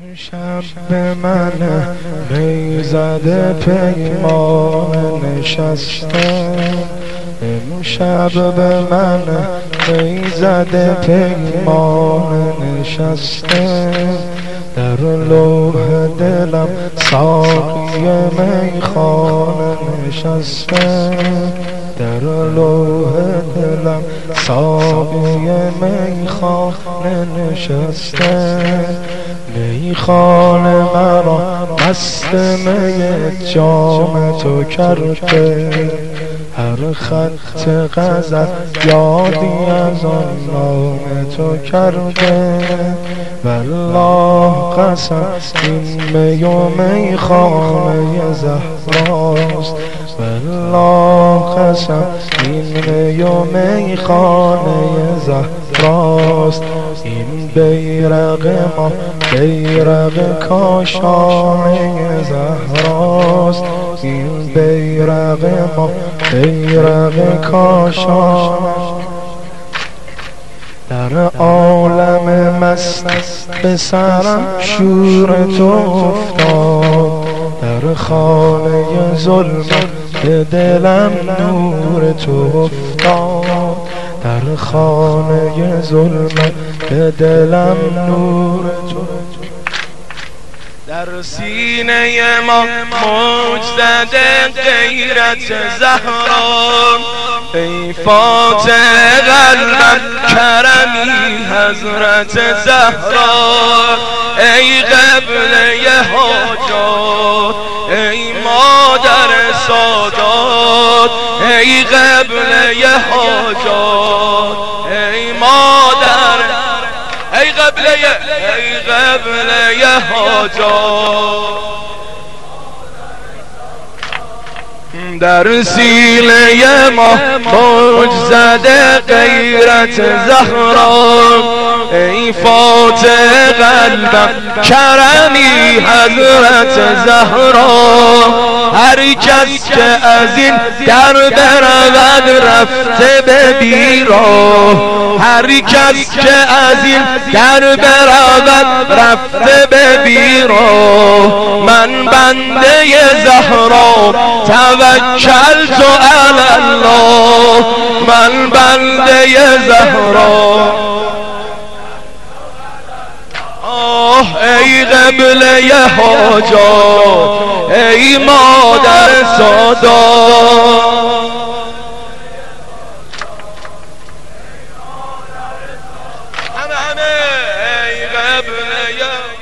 شب به من میزده پیمان نشسته، امشب به من میزده پیمان نشسته، در لوح دلم ساقی میخانه نشسته، در لوح دلم ساقی میخانه نشسته، میخانه مرا مست می جام تو کرده، هر خط غزل یادی از آن نام تو کرده، والله قسم این می و میخانه زهراست، والله قسم این می و میخانه زهراست، این بیرق ما بیرق کاشانه زهراست، این بیرق ما بیرق کاشانه. در عالم مست به سرم شور تو افتاد، در خانه ظلم به دلم نور تو افتاد، در خانه ظلم به دلم نور تو. در سینه ما موج زده غیرت زهرا، ای فاتح قلبم کرمی حضرت زهرا، ای قبله حاجات، ای مادر سادات، ای قبله حاجات، ای مادر، ای قبله حاجات. در سینه ما موج زده غیرت زهرا، ای فاتح قلبم کرمی حضرت زهرا، هر کس که از این در برود رفته به بیراه، هر کس که از این در برود رفته به بیراه، من بنده زهرا توکلت علی الله، من بنده زهرا. ای قبله حاجات، ای مادر سادات، همه ای قبله